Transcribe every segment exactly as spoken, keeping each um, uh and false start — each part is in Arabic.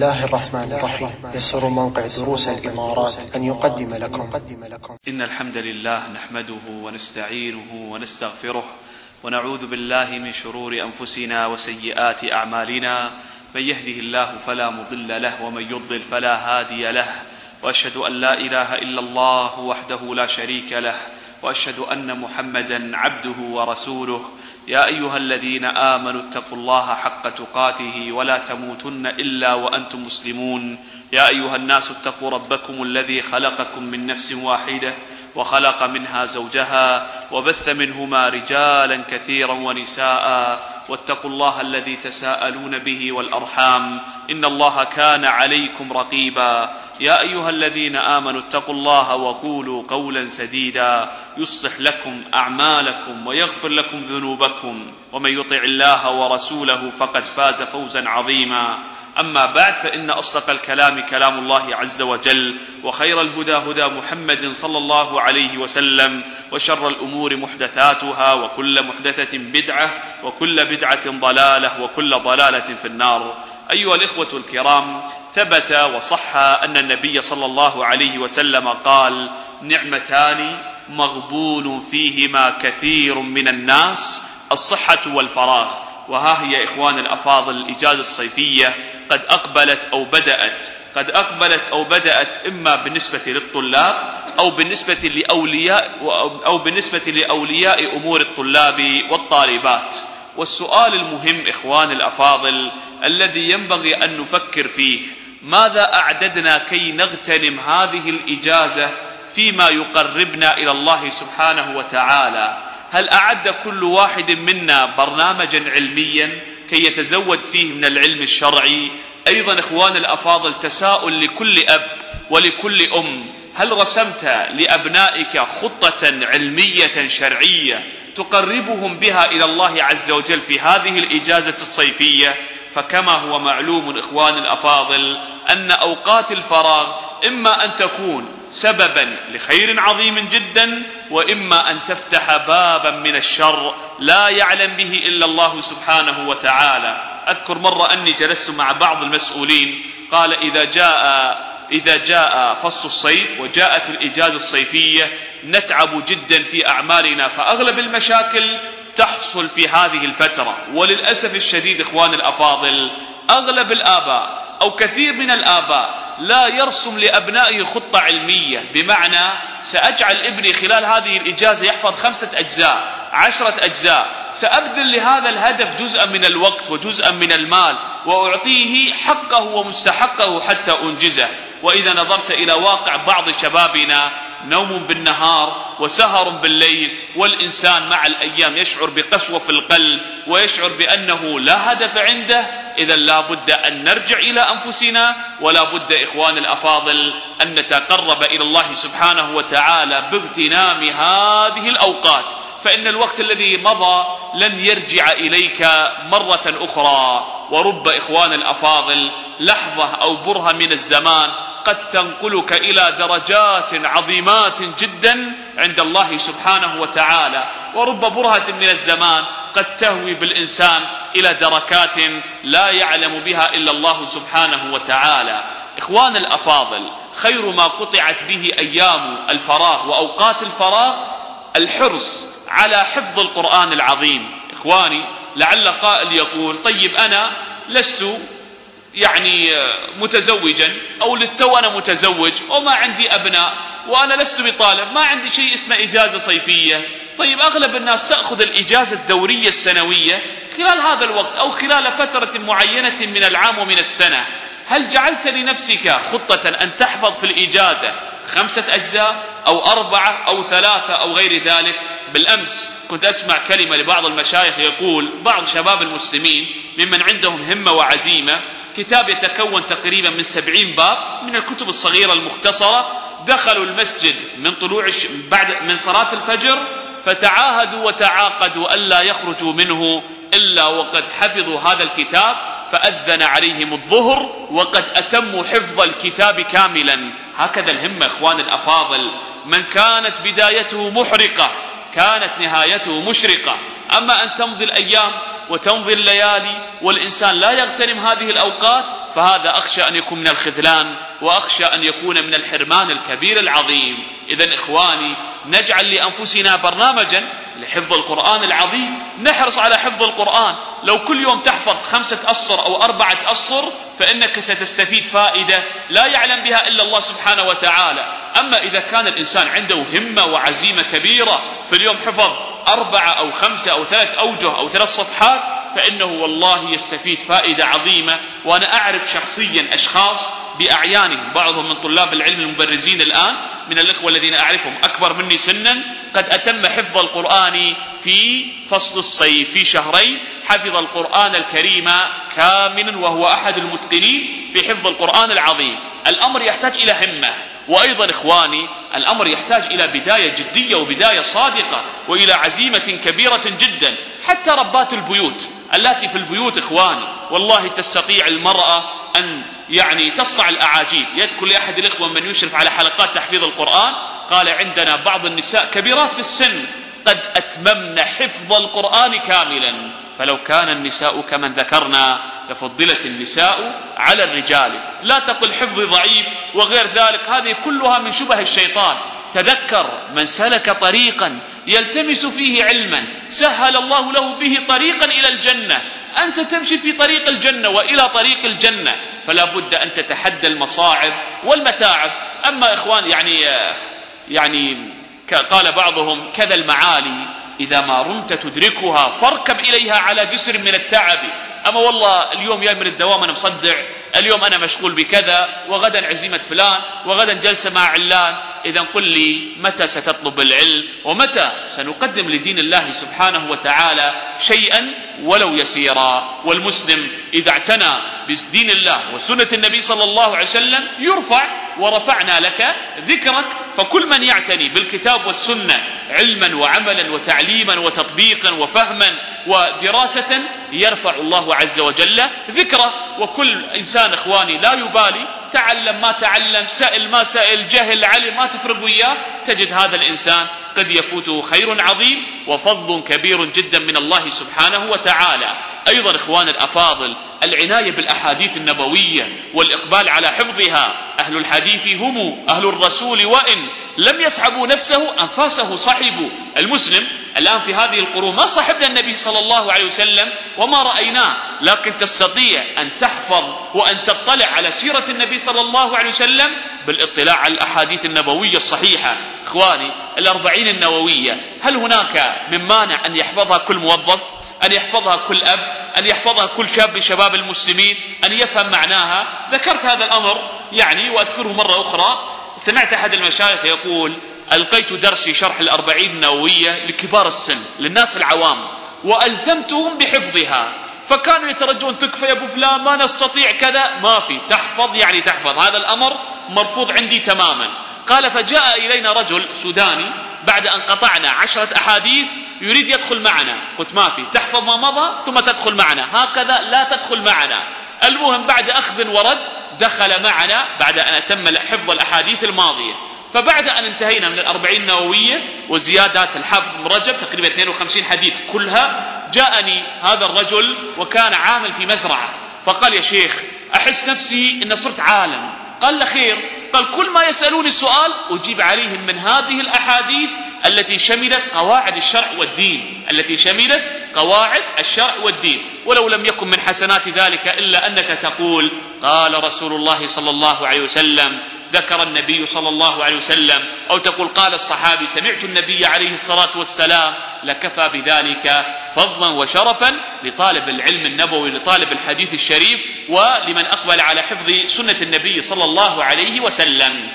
الله الرحمن الرحيم. يسر موقع دروس الإمارات أن يقدم لكم إن الحمد لله نحمده ونستعينه ونستغفره ونعوذ بالله من شرور أنفسنا وسيئات أعمالنا، من يهده الله فلا مضل له ومن يضلل فلا هادي له، وأشهد أن لا إله إلا الله وحده لا شريك له، وأشهد أن محمدا عبده ورسوله. يا أيها الذين آمنوا اتقوا الله حق تقاته ولا تموتن إلا وأنتم مسلمون. يا أيها الناس اتقوا ربكم الذي خلقكم من نفس واحدة وخلق منها زوجها وبث منهما رجالا كثيرا ونساء، واتقوا الله الذي تساءلون به والأرحام إن الله كان عليكم رقيبا. يا أيها الذين آمنوا اتقوا الله وقولوا قولا سديدا يصلح لكم أعمالكم ويغفر لكم ذنوبكم، ومن يطع الله ورسوله فقد فاز فوزا عظيما. أما بعد، فإن أصدق الكلام كلام الله عز وجل، وخير الهدى هدى محمد صلى الله عليه وسلم، وشر الأمور محدثاتها، وكل محدثة بدعة، وكل بدعة ضلالة، وكل ضلالة في النار. أيها الإخوة الكرام، ثبت وصح أن النبي صلى الله عليه وسلم قال: نعمتان مغبون فيهما كثير من الناس، الصحة والفراغ. وها هي إخوان الأفاضل الإجازة الصيفية قد أقبلت أو بدأت قد أقبلت أو بدأت إما بالنسبة للطلاب أو بالنسبة لأولياء أو بالنسبة لأولياء أمور الطلاب والطالبات. والسؤال المهم إخوان الأفاضل الذي ينبغي أن نفكر فيه: ماذا أعددنا كي نغتنم هذه الإجازة فيما يقربنا إلى الله سبحانه وتعالى؟ هل أعد كل واحد منا برنامجا علميا كي يتزود فيه من العلم الشرعي؟ أيضا إخوان الأفاضل، تساؤل لكل أب ولكل أم: هل رسمت لأبنائك خطة علمية شرعية تقربهم بها إلى الله عز وجل في هذه الإجازة الصيفية؟ فكما هو معلوم إخوان الأفاضل أن أوقات الفراغ إما أن تكون سببا لخير عظيم جدا، وإما أن تفتح بابا من الشر لا يعلم به إلا الله سبحانه وتعالى. أذكر مرة أني جلست مع بعض المسؤولين، قال: إذا جاء إذا جاء فصل الصيف وجاءت الإجازة الصيفية نتعب جدا في أعمالنا، فأغلب المشاكل تحصل في هذه الفترة. وللأسف الشديد إخوان الأفاضل، أغلب الآباء أو كثير من الآباء لا يرسم لأبنائه خطة علمية، بمعنى سأجعل ابني خلال هذه الإجازة يحفظ خمسة أجزاء عشرة أجزاء، سأبذل لهذا الهدف جزءا من الوقت وجزءا من المال، وأعطيه حقه ومستحقه حتى أنجزه. وإذا نظرت إلى واقع بعض شبابنا، نوم بالنهار وسهر بالليل، والإنسان مع الأيام يشعر بقسوة في القلب ويشعر بأنه لا هدف عنده. إذا لا بد أن نرجع إلى أنفسنا، ولا بد إخوان الأفاضل أن نتقرب إلى الله سبحانه وتعالى باغتنام هذه الأوقات، فإن الوقت الذي مضى لن يرجع إليك مرة أخرى. ورب إخوان الأفاضل لحظة أو برهة من الزمان قد تنقلك إلى درجات عظيمات جدا عند الله سبحانه وتعالى، ورب برهة من الزمان قد تهوي بالإنسان إلى دركات لا يعلم بها إلا الله سبحانه وتعالى. إخوان الأفاضل، خير ما قطعت به أيام الفراغ وأوقات الفراغ الحرص على حفظ القرآن العظيم. إخواني، لعل قائل يقول: طيب أنا لست يعني متزوجا، أو للتو أنا متزوج وما عندي أبناء، وأنا لست بطالب، ما عندي شيء اسمه إجازة صيفية. طيب أغلب الناس تأخذ الإجازة الدورية السنوية خلال هذا الوقت أو خلال فترة معينة من العام ومن السنة. هل جعلت لنفسك خطة أن تحفظ في الإجازة خمسة أجزاء أو أربعة أو ثلاثة أو غير ذلك؟ بالأمس كنت أسمع كلمة لبعض المشايخ يقول: بعض شباب المسلمين ممن عندهم همة وعزيمة، كتاب يتكون تقريبا من سبعين باب من الكتب الصغيرة المختصرة، دخلوا المسجد من طلوع بعد من صلاة الفجر، فتعاهدوا وتعاقدوا ألا يخرجوا منه إلا وقد حفظوا هذا الكتاب، فأذن عليهم الظهر وقد أتموا حفظ الكتاب كاملا. هكذا الهمة إخوان الأفاضل، من كانت بدايته محرقة كانت نهايته مشرقة. أما أن تمضي الأيام وتمضي الليالي والإنسان لا يغتنم هذه الأوقات، فهذا أخشى أن يكون من الخذلان، وأخشى أن يكون من الحرمان الكبير العظيم. إذن إخواني، نجعل لأنفسنا برنامجا لحفظ القرآن العظيم، نحرص على حفظ القرآن. لو كل يوم تحفظ خمسة أسطر أو أربعة أسطر فإنك ستستفيد فائدة لا يعلم بها إلا الله سبحانه وتعالى. أما إذا كان الإنسان عنده همة وعزيمة كبيرة في اليوم حفظ أربعة أو خمسة أو ثلاث أوجه أو ثلاث صفحات، فإنه والله يستفيد فائدة عظيمة. وأنا أعرف شخصيا أشخاص بأعيانهم، بعضهم من طلاب العلم المبرزين الآن من الإخوة الذين أعرفهم أكبر مني سنا، قد أتم حفظ القرآن في فصل الصيف، في شهرين حفظ القرآن الكريم كاملا، وهو أحد المتقنين في حفظ القرآن العظيم. الأمر يحتاج إلى همة، وأيضا إخواني الأمر يحتاج إلى بداية جدية وبداية صادقة وإلى عزيمة كبيرة جدا. حتى ربات البيوت التي في البيوت إخواني والله تستطيع المرأة أن يعني تصنع الأعاجيب. يذكر لأحد الإخوة من يشرف على حلقات تحفيظ القرآن قال: عندنا بعض النساء كبيرات في السن قد أتممن حفظ القرآن كاملا، فلو كان النساء كمن ذكرنا لفضلت النساء على الرجال. لا تقل حفظ ضعيف وغير ذلك، هذه كلها من شبه الشيطان. تذكر من سلك طريقا يلتمس فيه علما سهل الله له به طريقا إلى الجنة. أنت تمشي في طريق الجنة وإلى طريق الجنة، فلا بد أن تتحدى المصاعب والمتاعب. أما إخوان يعني يعني قال بعضهم: كذا المعالي إذا ما رمت تدركها فاركب إليها على جسر من التعب. أما والله اليوم جاي من الدوام أنا مصدع، اليوم أنا مشغول بكذا، وغدا عزيمة فلان، وغدا جلسة مع علان. إذا قل لي متى ستطلب العلم، ومتى سنقدم لدين الله سبحانه وتعالى شيئا ولو يسيرا. والمسلم إذا اعتنى بدين الله وسنة النبي صلى الله عليه وسلم يرفع، ورفعنا لك ذكرك. فكل من يعتني بالكتاب والسنة علما وعملا وتعليما وتطبيقا وفهما ودراسة يرفع الله عز وجل ذكره. وكل إنسان إخواني لا يبالي، تعلم ما تعلم، سائل ما سائل، جهل علم، ما تفرق وياه، تجد هذا الإنسان قد يفوته خير عظيم وفضل كبير جدا من الله سبحانه وتعالى. أيضا إخوان الأفاضل، العناية بالأحاديث النبوية والإقبال على حفظها. أهل الحديث هم أهل الرسول، وإن لم يسحبوا نفسه أنفاسه صحبوا. المسلم الآن في هذه القرون ما صحبنا النبي صلى الله عليه وسلم وما رأيناه، لكن تستطيع أن تحفظ وأن تطلع على سيرة النبي صلى الله عليه وسلم بالاطلاع على الأحاديث النبوية الصحيحة. إخواني الأربعين النووية، هل هناك من مانع أن يحفظها كل موظف، أن يحفظها كل أب، أن يحفظها كل شاب من شباب المسلمين، أن يفهم معناها؟ ذكرت هذا الأمر يعني وأذكره مرة أخرى. سمعت أحد المشايخ يقول: ألقيت درسي شرح الأربعين النووية لكبار السن، للناس العوام، وألزمتهم بحفظها، فكانوا يترجون: تكفى يا أبو فلان، ما نستطيع كذا. ما في، تحفظ يعني تحفظ، هذا الأمر مرفوض عندي تماما. قال: فجاء إلينا رجل سوداني بعد أن قطعنا عشرة أحاديث يريد يدخل معنا. قلت: ما في، تحفظ ما مضى ثم تدخل معنا، هكذا لا تدخل معنا. المهم بعد أخذ ورد دخل معنا بعد أن أتم حفظ الأحاديث الماضية. فبعد أن انتهينا من الأربعين النووية وزيادات الحفظ من رجب تقريبا اثنين وخمسين حديث كلها، جاءني هذا الرجل وكان عامل في مزرعة، فقال: يا شيخ أحس نفسي أن صرت عالم. قال: له خير؟ قال: كل ما يسألوني السؤال أجيب عليهم من هذه الأحاديث التي شملت قواعد الشرع والدين، التي شملت قواعد الشرع والدين. ولو لم يكن من حسنات ذلك إلا أنك تقول: قال رسول الله صلى الله عليه وسلم، ذكر النبي صلى الله عليه وسلم، أو تقول قال الصحابي سمعت النبي عليه الصلاة والسلام، لكفى بذلك فضلا وشرفا لطالب العلم النبوي، لطالب الحديث الشريف، ولمن أقبل على حفظ سنة النبي صلى الله عليه وسلم.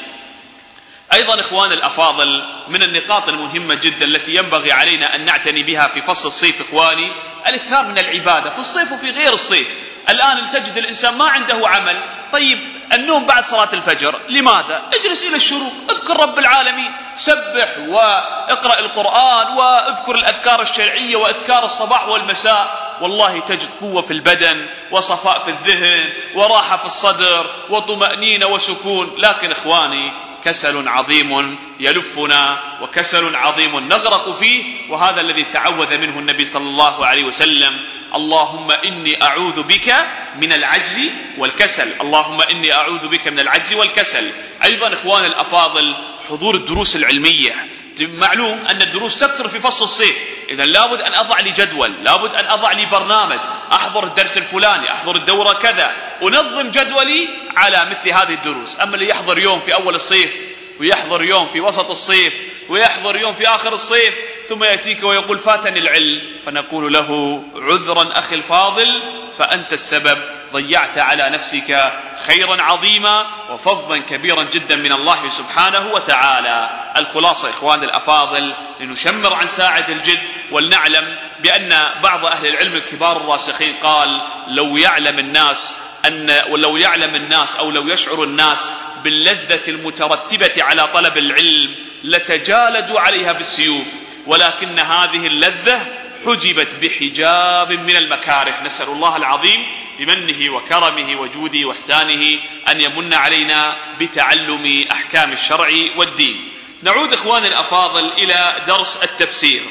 أيضا إخوان الأفاضل، من النقاط المهمة جدا التي ينبغي علينا أن نعتني بها في فصل الصيف إخواني الإكثار من العبادة في الصيف وفي غير الصيف. الآن تجد الإنسان ما عنده عمل. طيب النوم بعد صلاة الفجر، لماذا؟ اجلس إلى الشروق، اذكر رب العالمين، سبح واقرأ القرآن واذكر الأذكار الشرعية وأذكار الصباح والمساء، والله تجد قوة في البدن وصفاء في الذهن وراحة في الصدر وطمأنينة وسكون. لكن إخواني كسل عظيم يلفنا وكسل عظيم نغرق فيه، وهذا الذي تعوذ منه النبي صلى الله عليه وسلم: اللهم إني أعوذ بك من العجز والكسل. اللهم إني أعوذ بك من العجز والكسل. أيضا إخوان الأفاضل حضور الدروس العلمية. معلوم أن الدروس تكثر في فصل الصيف، إذن لابد أن أضع لي جدول، لابد أن أضع لي برنامج، أحضر الدرس الفلاني، أحضر الدورة كذا، أنظم جدولي على مثل هذه الدروس. أما اللي يحضر يوم في أول الصيف ويحضر يوم في وسط الصيف ويحضر يوم في آخر الصيف ثم يأتيك ويقول فاتني العلم، فنقول له عذرا أخي الفاضل، فأنت السبب، ضيعت على نفسك خيرا عظيما وفضلا كبيرا جدا من الله سبحانه وتعالى. الخلاصة إخوان الأفاضل لنشمر عن ساعد الجد، ولنعلم بأن بعض أهل العلم الكبار الراسخين قال: لو يعلم الناس أن ولو يعلم الناس أو لو يشعر الناس باللذة المترتبة على طلب العلم لتجالدوا عليها بالسيوف، ولكن هذه اللذة حجبت بحجاب من المكاره. نسأل الله العظيم بمنه وكرمه وجوده وإحسانه أن يمن علينا بتعلم أحكام الشرع والدين. نعود إخواني الأفاضل إلى درس التفسير.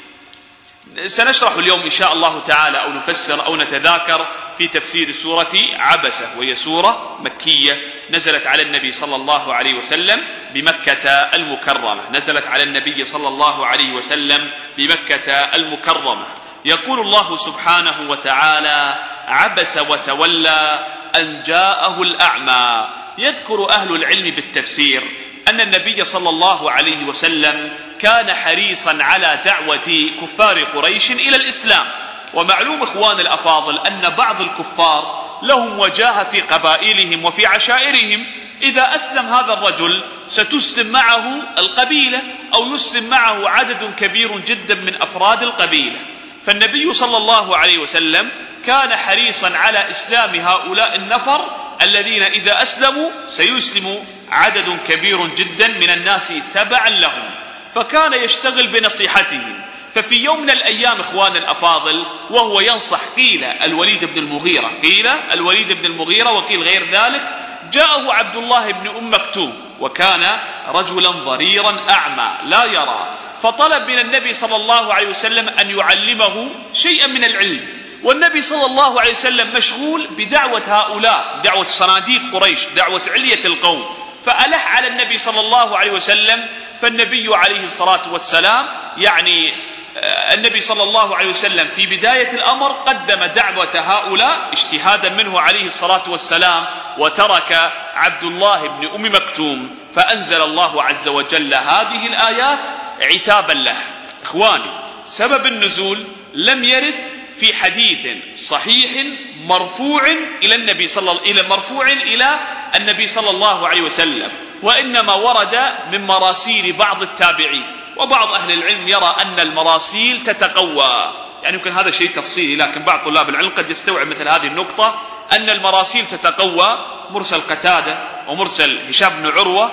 سنشرح اليوم إن شاء الله تعالى أو نفسر أو نتذاكر في تفسير سورة عبسة، وهي سورة مكية نزلت على النبي صلى الله عليه وسلم بمكة المكرمة. نزلت على النبي صلى الله عليه وسلم بمكة المكرمة. يقول الله سبحانه وتعالى: عبس وتولى أن جاءه الأعمى. يذكر أهل العلم بالتفسير أن النبي صلى الله عليه وسلم كان حريصا على دعوة كفار قريش إلى الإسلام. ومعلوم إخوان الأفاضل أن بعض الكفار لهم وجاهة في قبائلهم وفي عشائرهم، إذا أسلم هذا الرجل ستسلم معه القبيلة أو يسلم معه عدد كبير جدا من أفراد القبيلة. فالنبي صلى الله عليه وسلم كان حريصا على إسلام هؤلاء النفر الذين إذا أسلموا سيسلم عدد كبير جدا من الناس تبعا لهم، فكان يشتغل بنصيحتهم. ففي يوم من الأيام إخوان الأفاضل وهو ينصح، قيل الوليد بن المغيرة، قيل الوليد بن المغيرة وقيل غير ذلك، جاءه عبد الله بن أم مكتوم وكان رجلا ضريرا أعمى لا يرى، فطلب من النبي صلى الله عليه وسلم أن يعلمه شيئا من العلم. والنبي صلى الله عليه وسلم مشغول بدعوة هؤلاء، دعوة صناديد قريش، دعوة علية القوم، فألح على النبي صلى الله عليه وسلم. فالنبي عليه الصلاة والسلام يعني النبي صلى الله عليه وسلم في بداية الأمر قدم دعوة هؤلاء اجتهادا منه عليه الصلاة والسلام، وترك عبد الله بن أم مكتوم، فأنزل الله عز وجل هذه الآيات عتابا له. إخواني، سبب النزول لم يرد في حديث صحيح مرفوع إلى النبي صلى الله إلى مرفوع إلى النبي صلى الله عليه وسلم، وإنما ورد من مراسيل بعض التابعين. وبعض أهل العلم يرى أن المراسيل تتقوى، يعني يمكن هذا شيء تفصيلي، لكن بعض طلاب العلم قد يستوعب مثل هذه النقطة، أن المراسيل تتقوى. مرسل قتادة ومرسل هشام بن عروة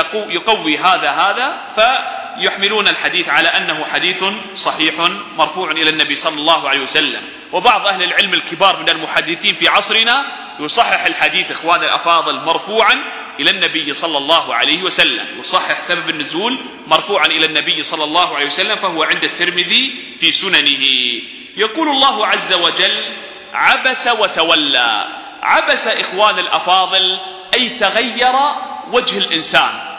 يقوي هذا هذا فيحملون الحديث على أنه حديث صحيح مرفوع إلى النبي صلى الله عليه وسلم. وبعض أهل العلم الكبار من المحدثين في عصرنا يصحح الحديث إخوان الأفاضل مرفوعا إلى النبي صلى الله عليه وسلم، يصحح سبب النزول مرفوعا إلى النبي صلى الله عليه وسلم، فهو عند الترمذي في سننه. يقول الله عز وجل: عبس وتولى. عبس إخوان الأفاضل أي تغير وجه الإنسان.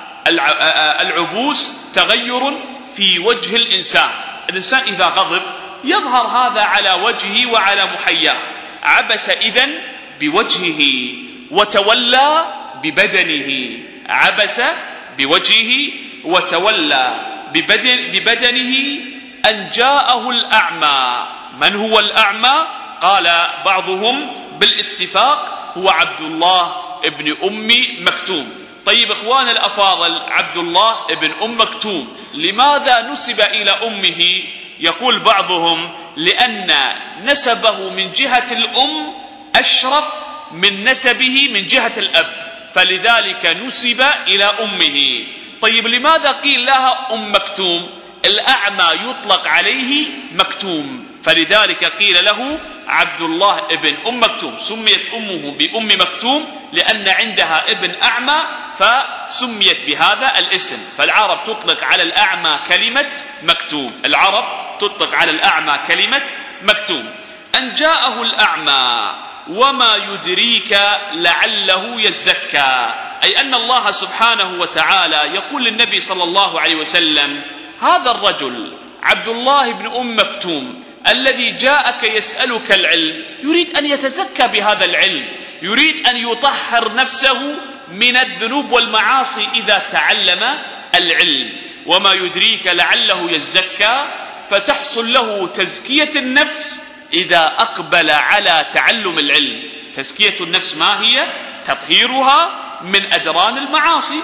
العبوس تغير في وجه الإنسان. الإنسان إذا غضب يظهر هذا على وجهه وعلى محياه. عبس إذن بوجهه، وتولى ببدنه. عبس بوجهه وتولى ببدن ببدنه أن جاءه الأعمى. من هو الأعمى؟ قال بعضهم بالاتفاق هو عبد الله ابن أم مكتوم. طيب إخوان الأفاضل، عبد الله ابن أم مكتوم لماذا نسب إلى أمه؟ يقول بعضهم لأن نسبه من جهة الأم أشرف من نسبه من جهة الأب، فلذلك نسب إلى أمه. طيب لماذا قيل لها أم مكتوم؟ الأعمى يطلق عليه مكتوم، فلذلك قيل له عبد الله ابن أم مكتوم. سميت أمه بأم مكتوم لأن عندها ابن أعمى فسميت بهذا الاسم. فالعرب تطلق على الأعمى كلمة مكتوم، العرب تطلق على الأعمى كلمة مكتوم. أن جاءه الأعمى وما يدريك لعله يزكى، أي أن الله سبحانه وتعالى يقول للنبي صلى الله عليه وسلم: هذا الرجل عبد الله بن أم مكتوم الذي جاءك يسألك العلم يريد أن يتزكى بهذا العلم، يريد أن يطهر نفسه من الذنوب والمعاصي إذا تعلم العلم. وما يدريك لعله يزكى، فتحصل له تزكية النفس إذا أقبل على تعلم العلم. تزكية النفس ما هي؟ تطهيرها من أدران المعاصي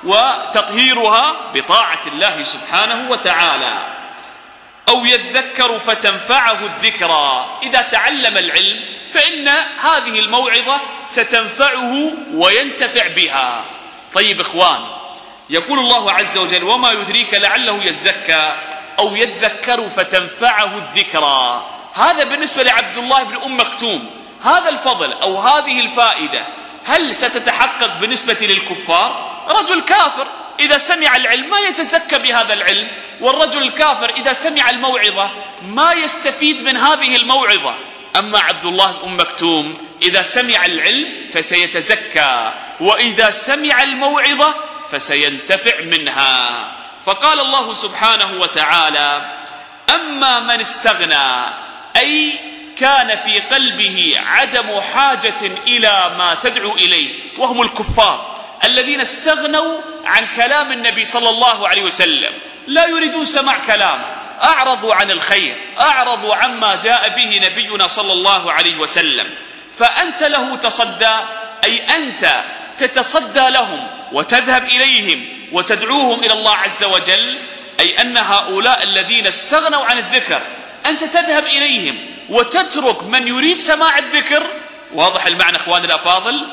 وتطهيرها بطاعة الله سبحانه وتعالى. أو يذكر فتنفعه الذكرى، إذا تعلم العلم فإن هذه الموعظة ستنفعه وينتفع بها. طيب إخوان، يقول الله عز وجل: وما يدريك لعله يزكى أو يذكر فتنفعه الذكرى. هذا بالنسبة لعبد الله بن أم مكتوم. هذا الفضل أو هذه الفائدة هل ستتحقق بالنسبة للكفار؟ رجل كافر إذا سمع العلم ما يتزكى بهذا العلم، والرجل الكافر إذا سمع الموعظة ما يستفيد من هذه الموعظة. أما عبد الله بن أم مكتوم إذا سمع العلم فسيتزكى، وإذا سمع الموعظة فسينتفع منها. فقال الله سبحانه وتعالى: أما من استغنى، أي كان في قلبه عدم حاجة إلى ما تدعو إليه، وهم الكفار الذين استغنوا عن كلام النبي صلى الله عليه وسلم، لا يريدون سماع كلامه، أعرضوا عن الخير، أعرضوا عما جاء به نبينا صلى الله عليه وسلم. فأنت له تصدى، أي أنت تتصدى لهم وتذهب إليهم وتدعوهم إلى الله عز وجل، أي أن هؤلاء الذين استغنوا عن الذكر أنت تذهب إليهم وتترك من يريد سماع الذكر. واضح المعنى إخواني الأفاضل؟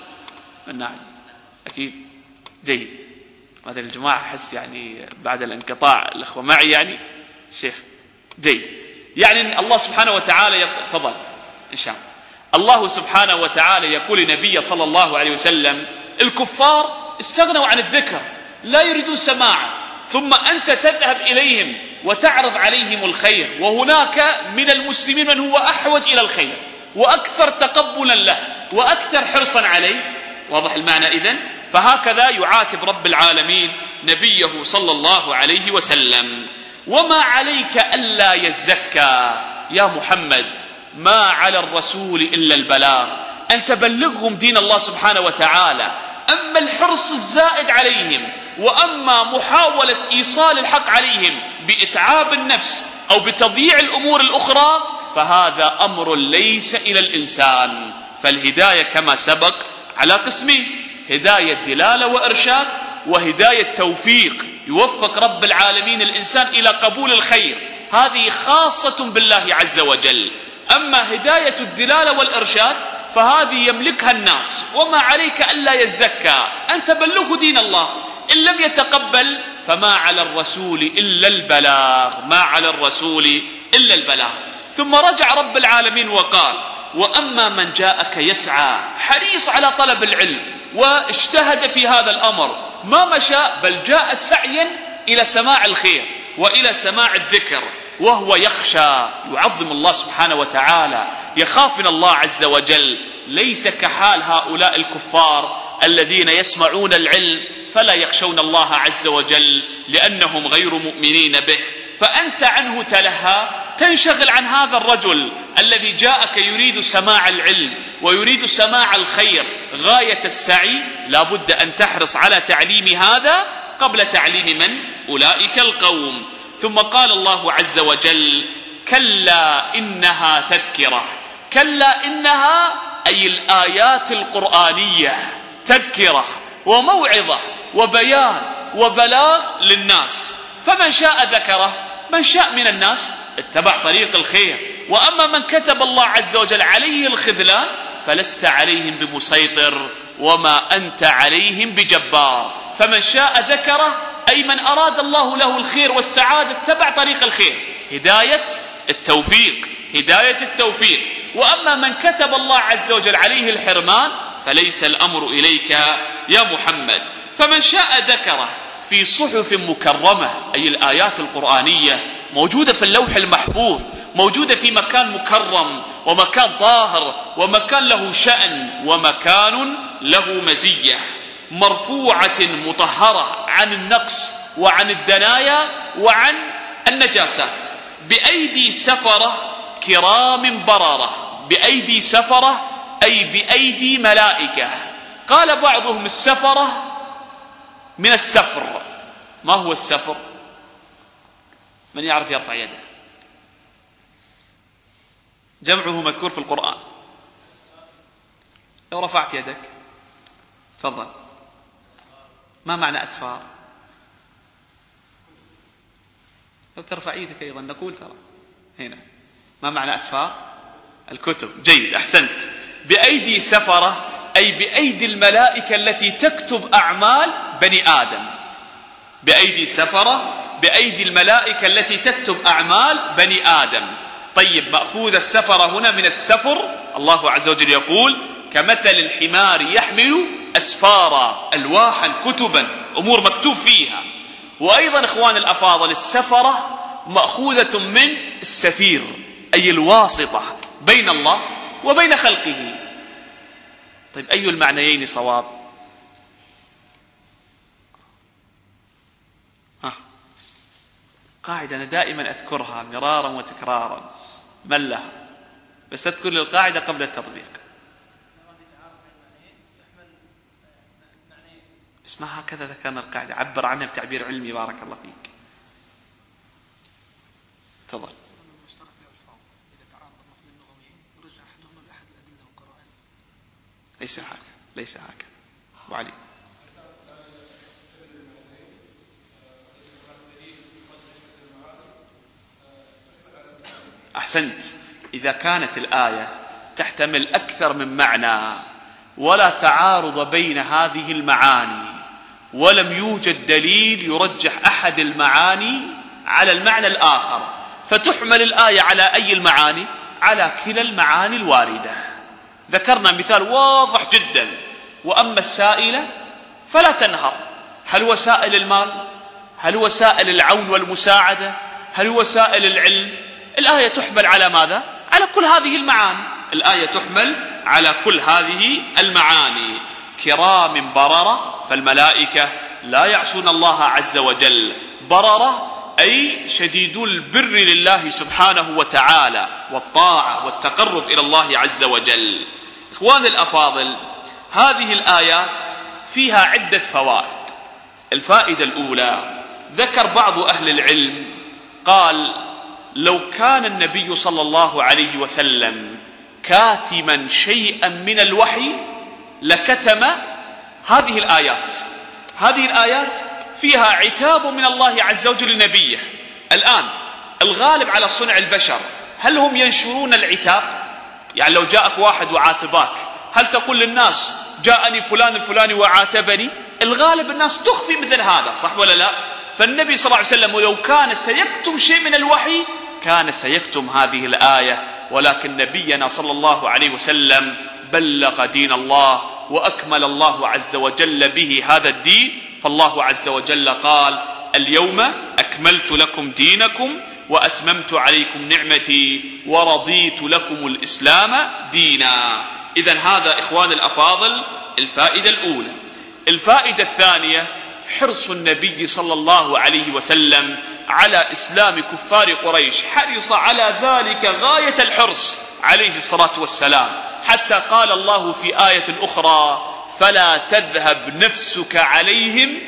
نعم أكيد جيد. هذا الجماعة أحس يعني بعد الانقطاع الأخوة معي يعني شيخ جيد. يعني الله سبحانه وتعالى تفضل إن شاء الله. الله سبحانه وتعالى يقول لنبي صلى الله عليه وسلم: الكفار استغنوا عن الذكر لا يريدون سماعه، ثم أنت تذهب إليهم وتعرض عليهم الخير، وهناك من المسلمين من هو أحوج إلى الخير وأكثر تقبلا له وأكثر حرصا عليه. واضح المعنى إذن؟ فهكذا يعاتب رب العالمين نبيه صلى الله عليه وسلم. وما عليك ألا يزكى، يا محمد ما على الرسول إلا البلاغ، أن تبلغهم دين الله سبحانه وتعالى. أما الحرص الزائد عليهم وأما محاولة إيصال الحق عليهم بإتعاب النفس أو بتضييع الأمور الأخرى فهذا أمر ليس إلى الإنسان. فالهداية كما سبق على قسمين: هداية دلالة وإرشاد، وهداية توفيق يوفق رب العالمين الإنسان إلى قبول الخير، هذه خاصة بالله عز وجل. أما هداية الدلالة والإرشاد فهذه يملكها الناس. وما عليك ألا يزكى، أن تبلغ دين الله، إن لم يتقبل فما على الرسول إلا البلاغ، ما على الرسول إلا البلاغ. ثم رجع رب العالمين وقال: وأما من جاءك يسعى، حريص على طلب العلم واجتهد في هذا الأمر، ما مشى بل جاء سعيا إلى سماع الخير وإلى سماع الذكر، وهو يخشى، يعظم الله سبحانه وتعالى، يخاف من الله عز وجل. ليس كحال هؤلاء الكفار الذين يسمعون العلم فلا يخشون الله عز وجل لأنهم غير مؤمنين به. فأنت عنه تلهى، تنشغل عن هذا الرجل الذي جاءك يريد سماع العلم ويريد سماع الخير غاية السعي. لا بد أن تحرص على تعليم هذا قبل تعليم من؟ أولئك القوم. ثم قال الله عز وجل: كلا إنها تذكرة. كلا إنها أي الآيات القرآنية تذكرة وموعظة وبيان وبلاغ للناس، فمن شاء ذكره، من شاء من الناس اتبع طريق الخير. وأما من كتب الله عز وجل عليه الخذلان فلست عليهم بمسيطر وما أنت عليهم بجبار. فمن شاء ذكره أي من أراد الله له الخير والسعادة اتبع طريق الخير، هداية التوفيق، هداية التوفيق. وأما من كتب الله عز وجل عليه الحرمان فليس الأمر إليك يا محمد. فمن شاء ذكره في صحف مكرمة، أي الآيات القرآنية موجودة في اللوح المحفوظ، موجودة في مكان مكرم ومكان طاهر ومكان له شأن ومكان له مزية، مرفوعة مطهرة عن النقص وعن الدنايا وعن النجاسات، بأيدي سفرة كرام بررة. بأيدي سفرة أي بأيدي ملائكة. قال بعضهم السفرة من السفر. ما هو السفر؟ من يعرف يرفع يده. جمعه مذكور في القرآن. لو رفعت يدك تفضل. ما معنى أسفار؟ لو ترفع يدك أيضا نقول ترى هنا ما معنى أسفار؟ الكتب. جيد، أحسنت. بأيدي سفرة أي بأيدي الملائكة التي تكتب أعمال بني آدم. بأيدي سفرة بأيدي الملائكة التي تكتب أعمال بني آدم. طيب، مأخوذ السفرة هنا من السفر. الله عز وجل يقول كمثل الحمار يحمل أسفارا، ألواحا، كتبا، أمور مكتوب فيها. وأيضا إخوان الأفاضل السفرة مأخوذة من السفير، أي الواسطة بين الله وبين خلقه. طيب، أي المعنيين صواب؟ ها. قاعدة أنا دائما أذكرها مرارا وتكرارا، من لها؟ بس أذكر القاعدة قبل التطبيق. اسمها هكذا ذكرنا القاعدة، عبر عنها بتعبير علمي بارك الله فيك. تفضل. ليس هكذا، ليس هكذا أبو علي. أحسنت. إذا كانت الآية تحتمل أكثر من معنى ولا تعارض بين هذه المعاني ولم يوجد دليل يرجح أحد المعاني على المعنى الآخر، فتحمل الآية على أي المعاني؟ على كلا المعاني الواردة. ذكرنا مثال واضح جدا: وأما السائل فلا تنهر. هل هو سائل المال؟ هل هو سائل العون والمساعدة؟ هل هو سائل العلم؟ الآية تحمل على ماذا؟ على كل هذه المعاني. الآية تحمل على كل هذه المعاني. كرام بررة، فالملائكة لا يعصون الله عز وجل. بررة أي شديد البر لله سبحانه وتعالى والطاعة والتقرب إلى الله عز وجل. إخوان الأفاضل، هذه الآيات فيها عدة فوائد. الفائدة الأولى، ذكر بعض أهل العلم قال: لو كان النبي صلى الله عليه وسلم كاتما شيئا من الوحي لكتم هذه الآيات. هذه الآيات فيها عتاب من الله عز وجل لنبيه. الآن الغالب على صنع البشر، هل هم ينشرون العتاب؟ يعني لو جاءك واحد وعاتباك، هل تقول للناس جاءني فلان الفلاني وعاتبني؟ الغالب الناس تخفي مثل هذا، صح ولا لا؟ فالنبي صلى الله عليه وسلم لو كان سيكتم شيء من الوحي كان سيكتم هذه الآية، ولكن نبينا صلى الله عليه وسلم بلغ دين الله وأكمل الله عز وجل به هذا الدين. فالله عز وجل قال: اليوم أكملت لكم دينكم وأتممت عليكم نعمتي ورضيت لكم الإسلام دينا. إذن هذا إخوان الأفاضل الفائدة الأولى. الفائدة الثانية، حرص النبي صلى الله عليه وسلم على إسلام كفار قريش، حرص على ذلك غاية الحرص عليه الصلاة والسلام، حتى قال الله في آية أخرى: فلا تذهب نفسك عليهم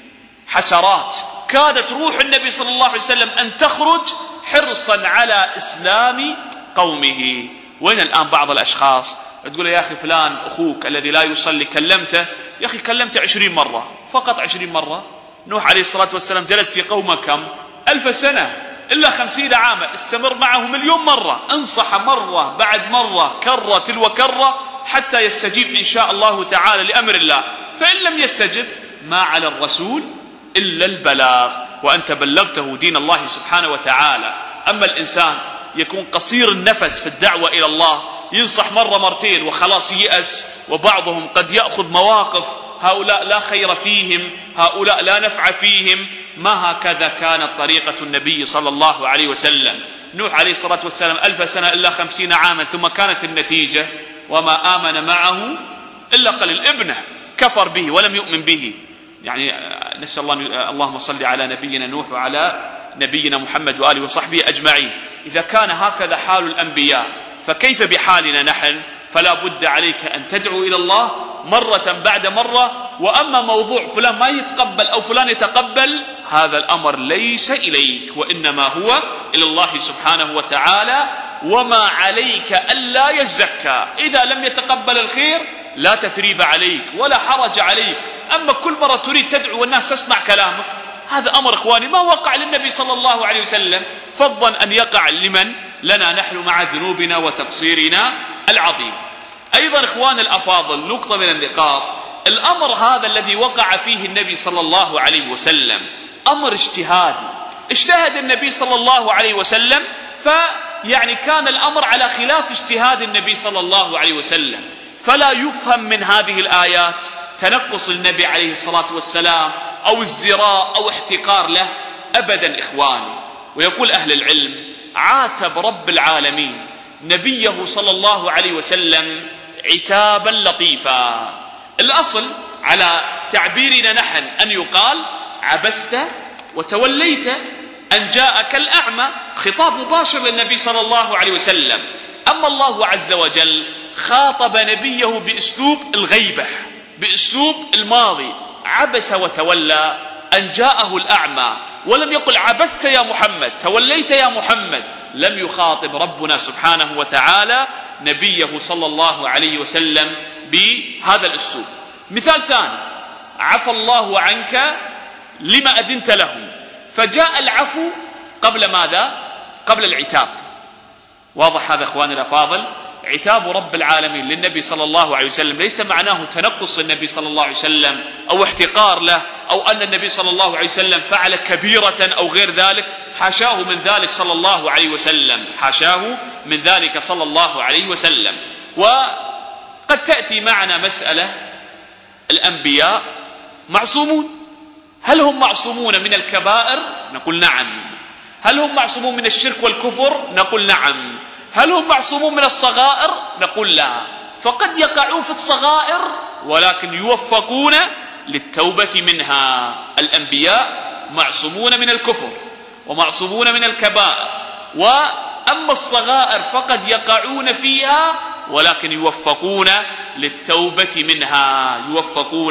حسرات. كادت روح النبي صلى الله عليه وسلم أن تخرج حرصا على إسلام قومه. وين الآن بعض الأشخاص تقول: يا أخي فلان أخوك الذي لا يصلي كلمته، يا أخي كلمته عشرين مرة، فقط عشرين مرة. نوح عليه الصلاة والسلام جلس في قومه كم؟ ألف سنة إلا خمسين عاما، استمر معه مليون مرة، انصح مرة بعد مرة، كرة تلو كرة، حتى يستجيب إن شاء الله تعالى لأمر الله. فإن لم يستجب ما على الرسول إلا البلاغ، وأنت بلغته دين الله سبحانه وتعالى. أما الإنسان يكون قصير النفس في الدعوة إلى الله، ينصح مرة مرتين وخلاص ييأس، وبعضهم قد يأخذ مواقف هؤلاء لا خير فيهم، هؤلاء لا نفع فيهم. ما هكذا كانت طريقة النبي صلى الله عليه وسلم. نوح عليه الصلاة والسلام ألف سنة إلا خمسين عاما، ثم كانت النتيجة وما آمن معه إلا قليل. ابنه كفر به ولم يؤمن به. يعني نسأل الله، اللهم صل على نبينا نوح وعلى نبينا محمد وآله وصحبه أجمعين. إذا كان هكذا حال الأنبياء فكيف بحالنا نحن؟ فلا بد عليك أن تدعو إلى الله مرة بعد مرة. وأما موضوع فلان ما يتقبل أو فلان يتقبل، هذا الأمر ليس إليك، وإنما هو إلى الله سبحانه وتعالى. وما عليك ألا يزكى، إذا لم يتقبل الخير لا تثريب عليك ولا حرج عليك. أما كل مرة تريد تدعو والناس تسمع كلامك، هذا أمر إخواني ما وقع للنبي صلى الله عليه وسلم، فضلا أن يقع لمن لنا نحن مع ذنوبنا وتقصيرنا العظيم. أيضا إخوان الأفاضل، نقطة من النقاط، الأمر هذا الذي وقع فيه النبي صلى الله عليه وسلم أمر اجتهادي. اجتهد النبي صلى الله عليه وسلم، فيعني كان الأمر على خلاف اجتهاد النبي صلى الله عليه وسلم، فلا يفهم من هذه الآيات تنقص النبي عليه الصلاة والسلام أو ازدراء أو احتقار له أبدا إخواني. ويقول أهل العلم: عاتب رب العالمين نبيه صلى الله عليه وسلم عتابا لطيفا. الأصل على تعبيرنا نحن أن يقال: عبست وتوليت أن جاءك الأعمى، خطاب مباشر للنبي صلى الله عليه وسلم. أما الله عز وجل خاطب نبيه بأسلوب الغيبة، بأسلوب الماضي، عبس وتولى أن جاءه الأعمى، ولم يقل عبست يا محمد، توليت يا محمد. لم يخاطب ربنا سبحانه وتعالى نبيه صلى الله عليه وسلم بهذا الأسلوب. مثال ثاني: عفى الله عنك لما أذنت لهم، فجاء العفو قبل ماذا؟ قبل العتاب. واضح هذا إخواني الأفاضل؟ عتاب رب العالمين للنبي صلى الله عليه وسلم ليس معناه تنقص النبي صلى الله عليه وسلم أو احتقار له، أو أن النبي صلى الله عليه وسلم فعل كبيرة أو غير ذلك. حاشاه من ذلك صلى الله عليه وسلم، حاشاه من ذلك صلى الله عليه وسلم. وقد تأتي معنا مسألة: الأنبياء معصومون. هل هم معصومون من الكبائر؟ نقول نعم. هل هم معصومون من الشرك والكفر؟ نقول نعم. هل هم معصومون من الصغائر؟ نقول لا. فقد يقعون في الصغائر ولكن يوفقون للتوبة منها. الأنبياء معصومون من الكفر ومعصومون من الكبائر، وأما الصغائر فقد يقعون فيها ولكن يوفقون للتوبة منها، يوفقون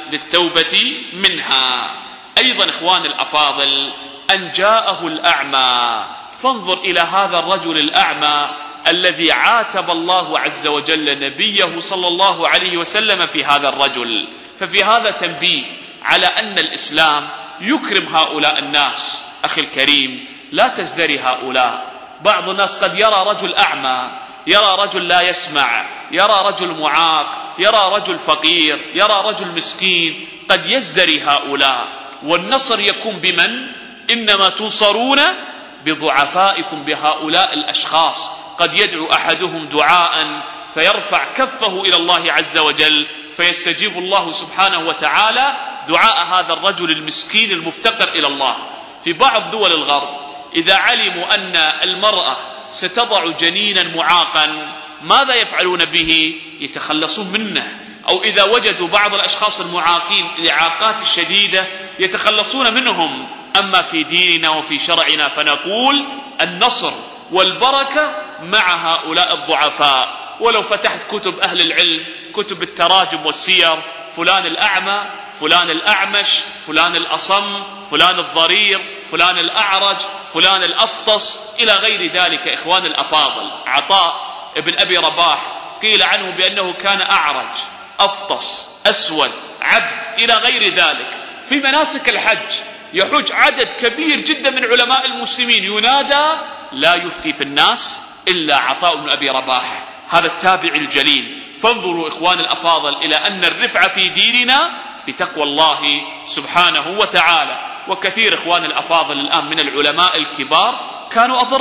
للتوبة منها. أيضا إخوان الأفاضل، أن جاءه الأعمى. فانظر إلى هذا الرجل الأعمى الذي عاتب الله عز وجل نبيه صلى الله عليه وسلم في هذا الرجل. ففي هذا تنبيه على أن الإسلام يكرم هؤلاء الناس. أخي الكريم، لا تزدري هؤلاء. بعض الناس قد يرى رجل أعمى، يرى رجل لا يسمع، يرى رجل معاق، يرى رجل فقير، يرى رجل مسكين، قد يزدري هؤلاء. والنصر يكون بمن؟ إنما تنصرون بضعفائكم، بهؤلاء الأشخاص. قد يدعو أحدهم دعاء فيرفع كفه إلى الله عز وجل فيستجيب الله سبحانه وتعالى دعاء هذا الرجل المسكين المفتقر إلى الله. في بعض دول الغرب إذا علموا أن المرأة ستضع جنينا معاقا ماذا يفعلون به؟ يتخلصون منه. أو إذا وجدوا بعض الأشخاص المعاقين الإعاقات الشديدة يتخلصون منهم. أما في ديننا وفي شرعنا فنقول النصر والبركة مع هؤلاء الضعفاء. ولو فتحت كتب أهل العلم، كتب التراجم والسير، فلان الأعمى، فلان الأعمش، فلان الأصم، فلان الضرير، فلان الأعرج، فلان الأفطس، إلى غير ذلك. إخوان الأفاضل، عطاء ابن أبي رباح قيل عنه بأنه كان أعرج، أفطس، أسود، عبد، إلى غير ذلك. في مناسك الحج يحج عدد كبير جدا من علماء المسلمين، ينادى لا يفتي في الناس إلا عطاء بن أبي رباح، هذا التابع الجليل. فانظروا إخوان الأفاضل إلى أن الرفعة في ديننا بتقوى الله سبحانه وتعالى. وكثير إخوان الأفاضل الآن من العلماء الكبار كانوا أضراء،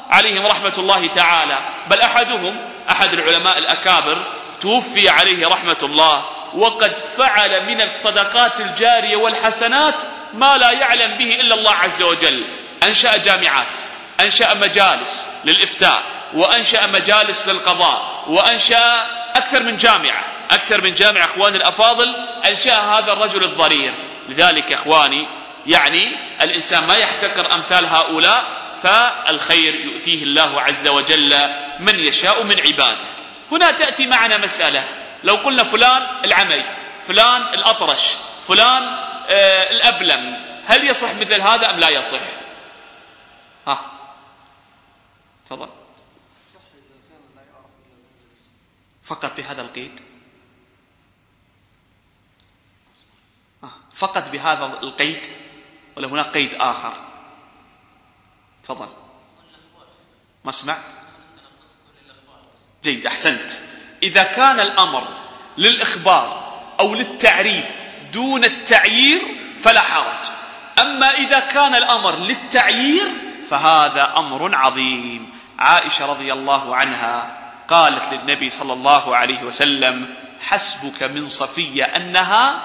عليهم رحمة الله تعالى، بل أحدهم أحد العلماء الأكابر توفي عليه رحمة الله وقد فعل من الصدقات الجارية والحسنات ما لا يعلم به إلا الله عز وجل. أنشأ جامعات، أنشأ مجالس للإفتاء، وأنشأ مجالس للقضاء، وأنشأ أكثر من جامعة أكثر من جامعة أخواني الأفاضل أنشأ هذا الرجل الضرير. لذلك أخواني يعني الإنسان ما يحتقر أمثال هؤلاء، فالخير يؤتيه الله عز وجل من يشاء من عباده. هنا تأتي معنا مسألة، لو قلنا فلان العمي، فلان الأطرش، فلان آه الأبلم، هل يصح مثل هذا أم لا يصح؟ ها تفضل. فقط بهذا القيد، فقط بهذا القيد ولا هناك قيد آخر؟ تفضل. ما سمعت؟ جيد، أحسنت. إذا كان الأمر للإخبار أو للتعريف دون التعيير فلا حرج، أما إذا كان الأمر للتعيير فهذا أمر عظيم. عائشة رضي الله عنها قالت للنبي صلى الله عليه وسلم: حسبك من صفية أنها،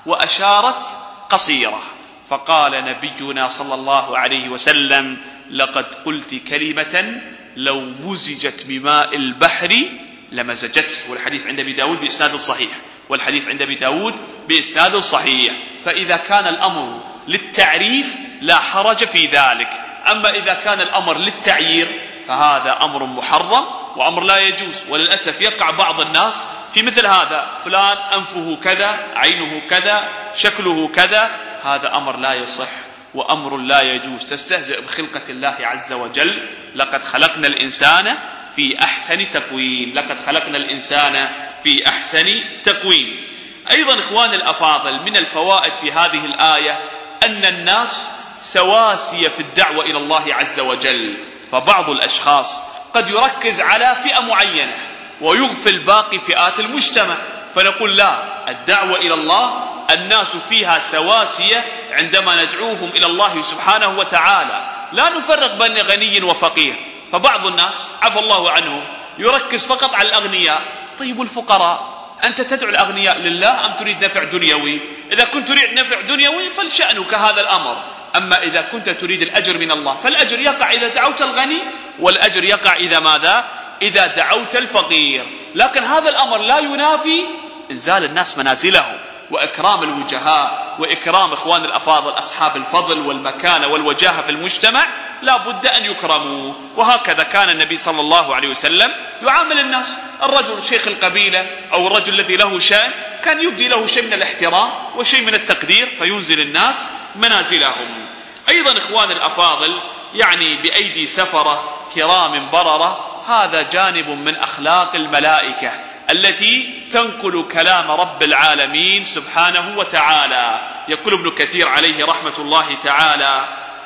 وأشارت قصيرة، فقال نبينا صلى الله عليه وسلم: لقد قلت كلمة لو مزجت بماء البحر لمزجته. والحديث عند أبي داود بإسناد صحيح، والحديث عند أبي داود بإسناد صحيح. فإذا كان الأمر للتعريف لا حرج في ذلك، أما إذا كان الأمر للتعيير فهذا أمر محرم وأمر لا يجوز. وللأسف يقع بعض الناس في مثل هذا: فلان أنفه كذا، عينه كذا، شكله كذا، هذا أمر لا يصح وأمر لا يجوز. تستهزئ بخلقة الله عز وجل. لقد خلقنا الإنسان في أحسن تقويم، لقد خلقنا الإنسان في أحسن تقويم. أيضا إخوان الأفاضل من الفوائد في هذه الآية أن الناس سواسية في الدعوة إلى الله عز وجل، فبعض الأشخاص قد يركز على فئة معينة ويغفل باقي فئات المجتمع، فنقول لا، الدعوة إلى الله الناس فيها سواسية عندما ندعوهم إلى الله سبحانه وتعالى، لا نفرق بين غني وفقير. فبعض الناس عفى الله عنهم يركز فقط على الأغنياء. طيب الفقراء، أنت تدعو الأغنياء لله أم تريد نفع دنيوي؟ إذا كنت تريد نفع دنيوي فلشأنك هذا الأمر، أما إذا كنت تريد الأجر من الله فالأجر يقع إذا دعوت الغني، والأجر يقع إذا ماذا؟ إذا دعوت الفقير. لكن هذا الأمر لا ينافي إنزال الناس منازلهم وإكرام الوجهاء وإكرام إخوان الأفاضل أصحاب الفضل والمكانة والوجاهة في المجتمع، لا بد أن يكرموا. وهكذا كان النبي صلى الله عليه وسلم يعامل الناس. الرجل شيخ القبيلة أو الرجل الذي له شأن كان يبدي له شيء من الاحترام وشيء من التقدير، فينزل الناس منازلهم. أيضا إخوان الأفاضل يعني بأيدي سفرة كرام بررة، هذا جانب من أخلاق الملائكة التي تنقل كلام رب العالمين سبحانه وتعالى. يقول ابن كثير عليه رحمة الله تعالى: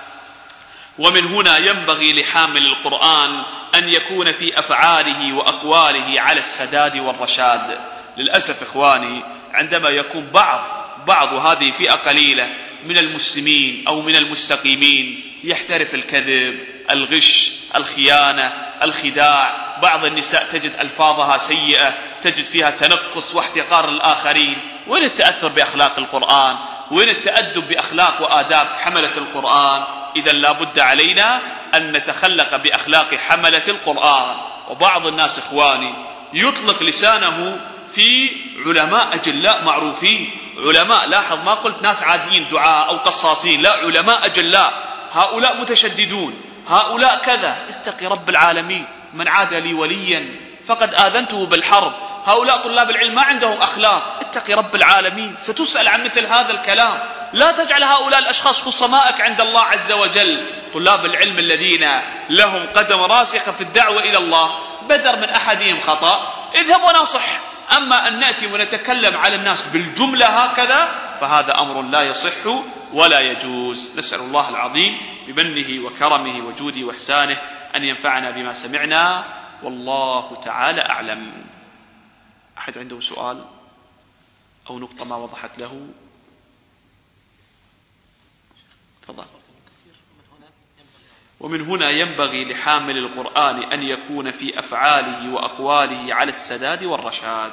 ومن هنا ينبغي لحامل القرآن أن يكون في أفعاله وأقواله على السداد والرشاد. للأسف إخواني عندما يكون بعض بعض هذه فئة قليلة من المسلمين أو من المستقيمين يحترف الكذب، الغش، الخيانة، الخداع، بعض النساء تجد ألفاظها سيئة، تجد فيها تنقص واحتقار الآخرين. وين التأثر بأخلاق القرآن؟ وين التأدب بأخلاق وآداب حملة القرآن؟ إذا لا بد علينا أن نتخلق بأخلاق حملة القرآن. وبعض الناس إخواني يطلق لسانه في علماء أجلاء معروفين، علماء، لاحظ ما قلت ناس عاديين دعاء أو قصاصين، لا، علماء أجلاء، هؤلاء متشددون، هؤلاء كذا. اتق رب العالمين، من عاد لي وليا فقد آذنته بالحرب. هؤلاء طلاب العلم ما عندهم أخلاق، اتق رب العالمين، ستسأل عن مثل هذا الكلام. لا تجعل هؤلاء الأشخاص خصمائك عند الله عز وجل. طلاب العلم الذين لهم قدم راسخة في الدعوة إلى الله، بدر من أحدهم خطأ اذهب ونصح. أما أن نأتي ونتكلم على الناس بالجملة هكذا فهذا أمر لا يصح ولا يجوز. نسأل الله العظيم بمنه وكرمه وجوده وإحسانه أن ينفعنا بما سمعنا، والله تعالى أعلم. أحد عنده سؤال أو نقطة ما وضحت له؟ تفضل. ومن هنا ينبغي لحامل القرآن أن يكون في أفعاله وأقواله على السداد والرشاد.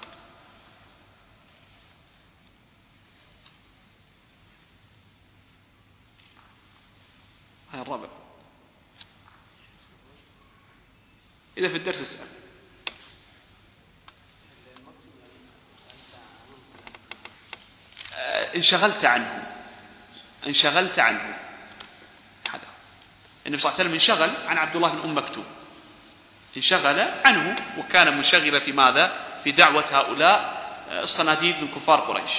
هاي الرابع. إذا في الدرس اسأل. انشغلت عنه انشغلت عنه هذا النبي صلى الله عليه وسلم انشغل عن عبد الله بن أم مكتوم، انشغل عنه وكان منشغلا في ماذا؟ في دعوة هؤلاء الصناديد من كفار قريش.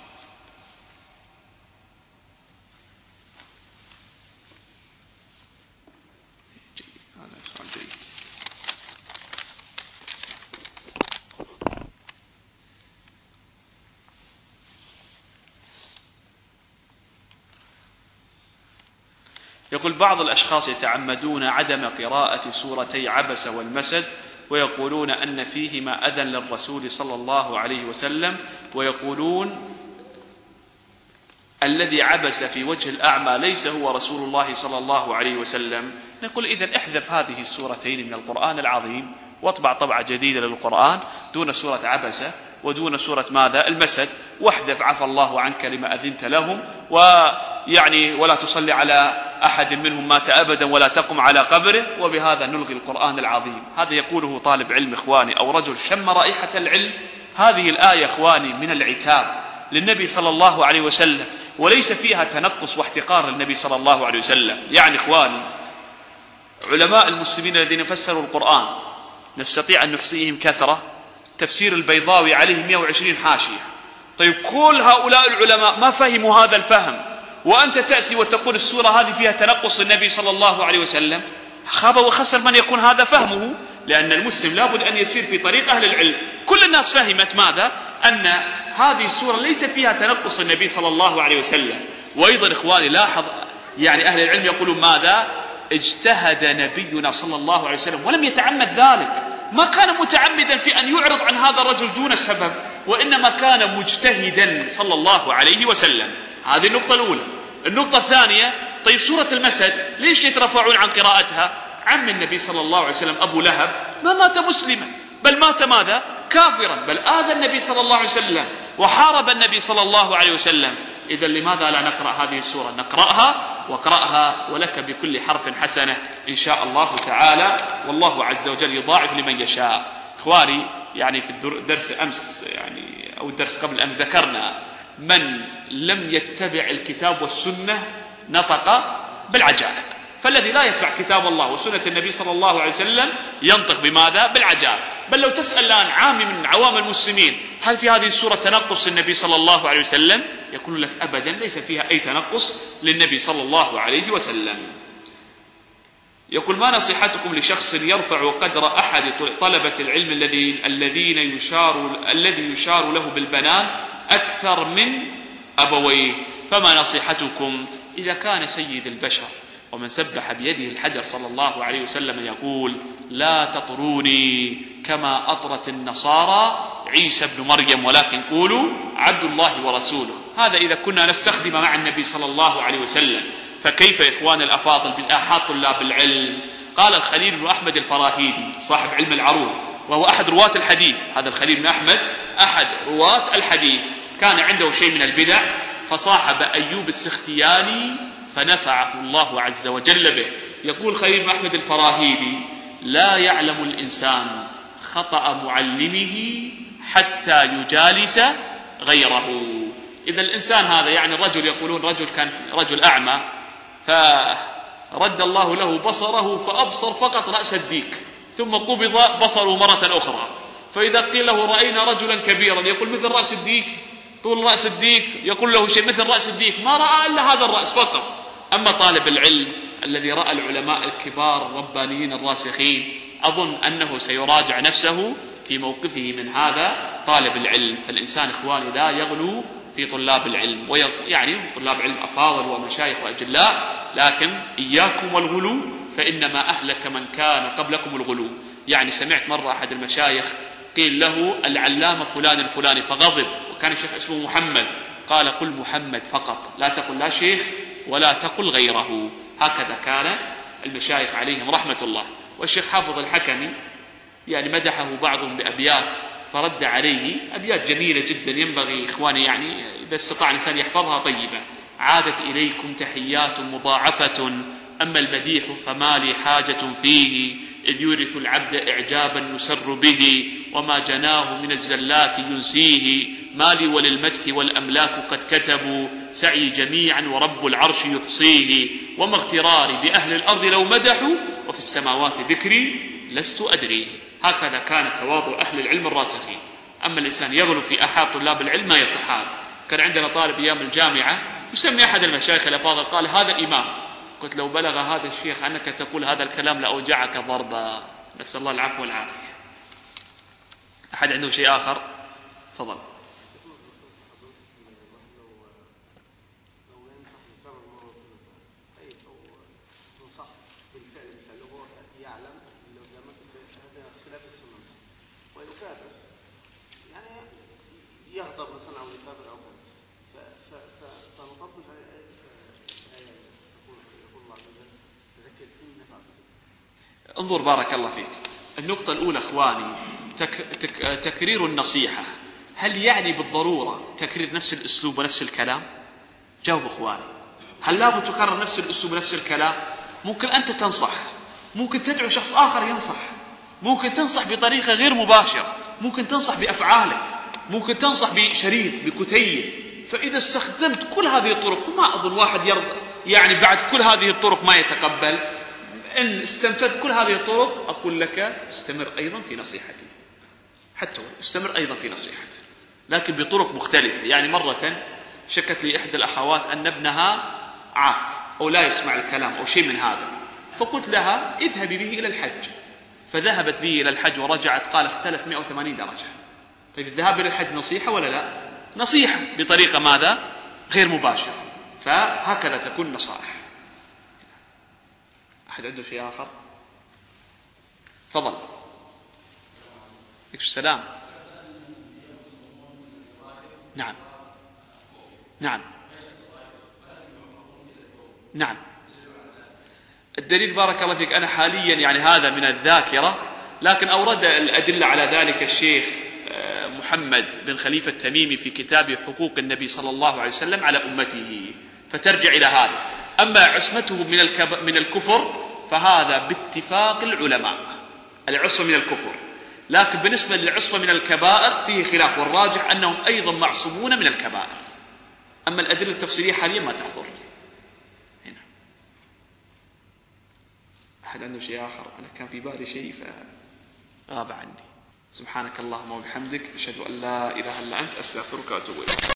يقول بعض الأشخاص يتعمدون عدم قراءة سورتي عبس والمسد ويقولون أن فيهما أذى للرسول صلى الله عليه وسلم، ويقولون الذي عبس في وجه الأعمى ليس هو رسول الله صلى الله عليه وسلم. نقول إذن احذف هذه السورتين من القرآن العظيم واطبع طبعة جديدة للقرآن دون سورة عبسة ودون سورة ماذا؟ المسد، واحذف عفى الله عنك لما أذنت لهم، ويعني ولا تصلي على أحد منهم مات أبدا ولا تقم على قبره، وبهذا نلغي القرآن العظيم. هذا يقوله طالب علم إخواني أو رجل شم رائحة العلم. هذه الآية إخواني من العتاب للنبي صلى الله عليه وسلم، وليس فيها تنقص واحتقار للنبي صلى الله عليه وسلم. يعني إخواني علماء المسلمين الذين فسروا القرآن نستطيع أن نحصيهم كثرة. تفسير البيضاوي عليه مئة وعشرين حاشية. طيب كل هؤلاء العلماء ما فهموا هذا الفهم، وأنت تأتي وتقول السورة هذه فيها تنقص للنبي صلى الله عليه وسلم. خاب وخسر من يكون هذا فهمه، لأن المسلم لابد أن يسير في طريق أهل العلم. كل الناس فهمت ماذا؟ أن هذه السورة ليس فيها تنقص النبي صلى الله عليه وسلم. وأيضا إخواني لاحظ يعني أهل العلم يقولون ماذا؟ اجتهد نبينا صلى الله عليه وسلم ولم يتعمد ذلك، ما كان متعمدا في أن يعرض عن هذا الرجل دون سبب، وإنما كان مجتهدا صلى الله عليه وسلم. هذه النقطة الأولى. النقطة الثانية، طيب سورة المسد ليش يترفعون عن قراءتها؟ عم النبي صلى الله عليه وسلم أبو لهب ما مات مسلما، بل مات ماذا؟ كافرا، بل آذى النبي صلى الله عليه وسلم وحارب النبي صلى الله عليه وسلم. إذن لماذا لا نقرأ هذه السورة؟ نقرأها واقرأها ولك بكل حرف حسنة إن شاء الله تعالى، والله عز وجل يضاعف لمن يشاء. إخواني يعني في الدرس أمس يعني أو الدرس قبل أمس ذكرنا من لم يتبع الكتاب والسنة نطق بالعجائب، فالذي لا يتبع كتاب الله وسنة النبي صلى الله عليه وسلم ينطق بماذا؟ بالعجائب. بل لو تسأل الآن عام من عوام المسلمين هل في هذه السورة تنقص للنبي صلى الله عليه وسلم؟ يقول لك أبدا ليس فيها أي تنقص للنبي صلى الله عليه وسلم. يقول ما نصيحتكم لشخص يرفع قدر أحد طلبة العلم الذين الذين يشار الذي يشار له بالبنان أكثر من أبويه؟ فما نصيحتكم؟ إذا كان سيد البشر ومن سبح بيده الحجر صلى الله عليه وسلم يقول لا تطروني كما أطرت النصارى عيسى بن مريم ولكن قولوا عبد الله ورسوله. هذا إذا كنا نستخدم مع النبي صلى الله عليه وسلم، فكيف إخوان الأفاضل بالآحاد طلاب العلم؟ قال الخليل بن أحمد الفراهيدي صاحب علم العروض وهو أحد رواة الحديث، هذا الخليل بن أحمد أحد رواة الحديث، كان عنده شيء من البدع فصاحب أيوب السختياني فنفعه الله عز وجل به. يقول خليل بن أحمد الفراهيدي لا يعلم الإنسان خطأ معلمه حتى يجالس غيره. إذا الإنسان هذا يعني الرجل يقولون رجل كان رجل أعمى فرد الله له بصره فأبصر فقط رأس الديك ثم قبض بصره مرة أخرى، فإذا قيل له رأينا رجلا كبيرا يقول مثل رأس الديك، طول رأس الديك، يقول له شيء مثل رأس الديك، ما رأى إلا هذا الرأس فقط. أما طالب العلم الذي رأى العلماء الكبار الربانيين الراسخين أظن أنه سيراجع نفسه في موقفه من هذا طالب العلم. فالإنسان إخواني لا يغلو في طلاب العلم، يعني طلاب علم أفاضل ومشايخ وأجلاء، لكن إياكم والغلو فإنما أهلك من كان قبلكم الغلو. يعني سمعت مرة أحد المشايخ قيل له العلامة فلان الفلاني فغضب، وكان الشيخ اسمه محمد، قال قل محمد فقط لا تقل لا شيخ ولا تقل غيره. هكذا كان المشايخ عليهم رحمة الله. والشيخ حافظ الحكمي يعني مدحه بعضهم بأبيات فرد عليه أبيات جميلة جدا ينبغي إخواني يعني إذا استطاع الإنسان يحفظها طيبة. عادت إليكم تحيات مضاعفة أما المديح فما لي حاجة فيه إذ يورث العبد إعجابا يسر به وما جناه من الزلات ينسيه ما لي وللمدح والأملاك قد كتبوا سعي جميعا ورب العرش يحصيه وما اغتراري بأهل الأرض لو مدحوا وفي السماوات ذكري لست أدريه. هكذا كان تواضع أهل العلم الراسخين. أما الإنسان يغلو في أحد طلاب العلم ما يصح هذا. كان عندنا طالب أيام الجامعة يسمي أحد المشايخ الأفاضل قال هذا إمام. قلت لو بلغ هذا الشيخ أنك تقول هذا الكلام لأوجعك ضربا. نسأل الله العفو والعافية. أحد عنده شيء آخر؟ تفضل. يغضب مثلا او يكابر او كذا فنطبق الايه يقول الله عز وجل تذكر ان نفعت. انظر بارك الله فيك. النقطة الأولى إخواني تك تك تكرير النصيحة هل يعني بالضرورة تكرير نفس الأسلوب ونفس الكلام؟ جاوب إخواني. هل لابد تكرر نفس الأسلوب ونفس الكلام؟ ممكن أنت تنصح، ممكن تدعو شخص آخر ينصح، ممكن تنصح بطريقة غير مباشرة، ممكن تنصح بأفعالك، ممكن تنصح بشريط بكتيب. فإذا استخدمت كل هذه الطرق وما أظن واحد يرضى يعني بعد كل هذه الطرق ما يتقبل. إن استنفذت كل هذه الطرق أقول لك استمر أيضا في نصيحتي حتى استمر أيضا في نصيحتي لكن بطرق مختلفة. يعني مرة شكت لي إحدى الأخوات أن ابنها عاق أو لا يسمع الكلام أو شيء من هذا فقلت لها اذهبي به إلى الحج. فذهبت به إلى الحج ورجعت قال اختلف مئة وثمانين درجة. طيب الذهاب إلى الحج نصيحة ولا لا؟ نصيحة بطريقة ماذا؟ غير مباشرة. فهكذا تكون نصائح. أحد عنده شيء آخر؟ تفضل. السلام. نعم نعم نعم. الدليل بارك الله فيك أنا حاليا يعني هذا من الذاكرة لكن أورد الأدلة على ذلك الشيخ محمد بن خليفة التميمي في كتاب حقوق النبي صلى الله عليه وسلم على أمته فترجع إلى هذا. أما عصمته من الكب... من الكفر فهذا باتفاق العلماء العصمة من الكفر لكن بالنسبة للعصمة من الكبائر فيه خلاف والراجح أنهم أيضا معصومون من الكبائر. أما الأدلة التفسيرية حاليا ما تحضر هنا. أحد عنده شيء آخر؟ أنا كان في بالي شيء فغاب عني. سبحانك اللهم وبحمدك أشهد أن لا إله إلا أنت أستغفرك وأتوب إليك.